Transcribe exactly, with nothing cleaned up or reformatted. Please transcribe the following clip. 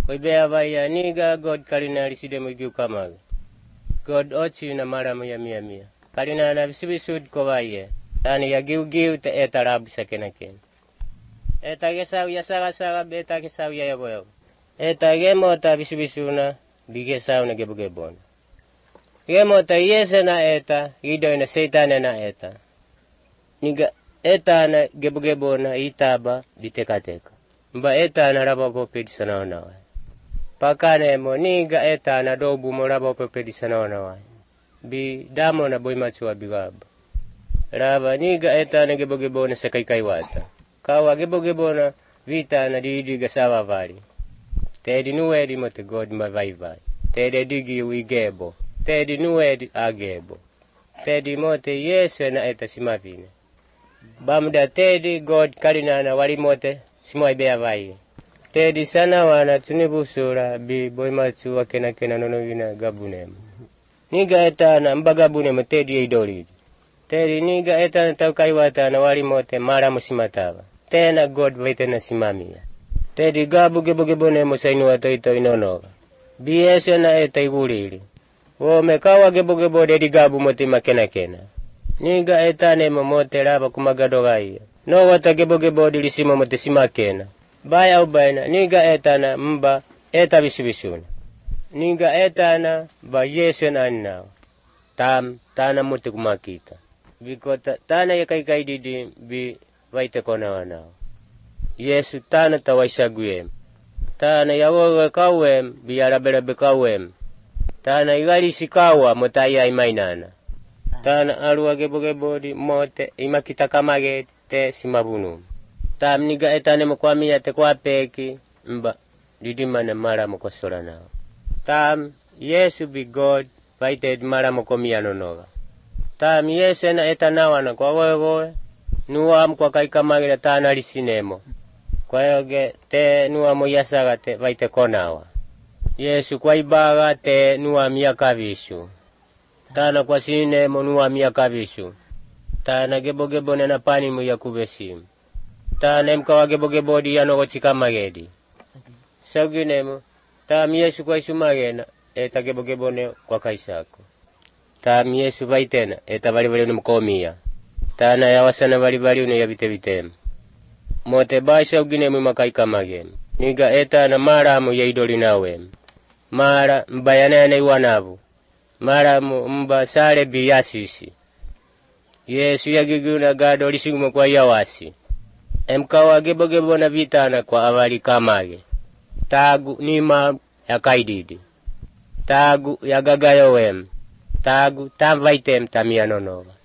Koibea vaya niga God kalina liside mwigiu kamaga. God ochi na mara ya mia mia. Kalina na bisibisud ko vaya. Tani ya giu giu te eta rabu sakena ken. Eta gesau ya saga saga beta gesau ya yabo yabo. Eta gemo ta bisibisuna bigesau na gebo gebona. Gemo ta yese na eta gido na seitane na eta. Niga eta na gebo gebona itaba ditekateka. Mba eta na raba popedi sana ona. Pakane mo niga eta na dobu mo raba popedi sana ona. Bi damo na boy machuwa bigaba. Raba niga eta na gebo gebona sa kai kai wata. Kawa gebo gebona vita na didi gasawa vari. Tedi nuedi mo te God ma vai vai. Tedi digi wigebo. Tedi nuedi agebo. Tedi mo te Yesu na eta simavine. Bamda tedi God kalina na wali mote simoi bea vai. Tedi sana wana tunibusura bi boy machu wakena kena nono vina gabunema. Niga eta na mbagabunema tedi idoli. Tedi niga eta na tau kaiwata na wali mote mara musimatava. Tena God vaite na simamia. Tedi gabu gebo gebo nemo sainu ato ito inonova. Bi Yesu na eta igulili. Wo mekawa gebo gebo dedi gabu mote makena kena. Niga eta nemo mote raba kumagadogai. No wata gebo gebo dilisimo mote simakena. Baya ubaina niga eta na mba eta bisibisuna. Niga eta na ba Yesu na anao. Tam tana mote kumakita. Bikota tana ya kai kai didi bi vaite kona wanao. Yesu tana tawaisaguem. Tana yawowe kawem bi araberabe kawem. Tana igalisi kawa motaya imainana. Tana aruwa gebo gebo di mote imakita kamage te simabunu. Tam niga etane mkwamia te kwa peki mba didimane mara mkosora nao. Tam Yesu bi God vaite mara mkomia nonoga. Tam Yesu na etanawana kwa goe goe. Nuam kwa kai kamagina tana lisinemo. Kwa yoge te nuamo yasaga te vaite konawa. Yesu kwa ibaga te nuam yakavishu. Tana kwa sinemo nuam yakavishu. Tana gebo gebo nena panimu yakubesimu. Tana mkawa gebo gebo di yanogo chikamagedi. Saginemo. Tam Yesu kwa isumagena eta gebo gebo ne kwa kaisako. Tam Yesu vaitena eta bali bali unumkomia. Tana ya wasana bali bali une ya bite bitemu. Mote baisha ugine mwimakai kamagem. Niga eta na maramu ya idoli nawem. Mara mbayana na iwanabu. Maramu mba sare biyasisi. Yesu ya giguna gado lisingumo kwa yawasi. Emkawa gebo gebo na vitana kwa awali kamage. Tagu nima ya kaididi. Tagu ya gagayo wem. Tagu tamvaitem tamia nonova.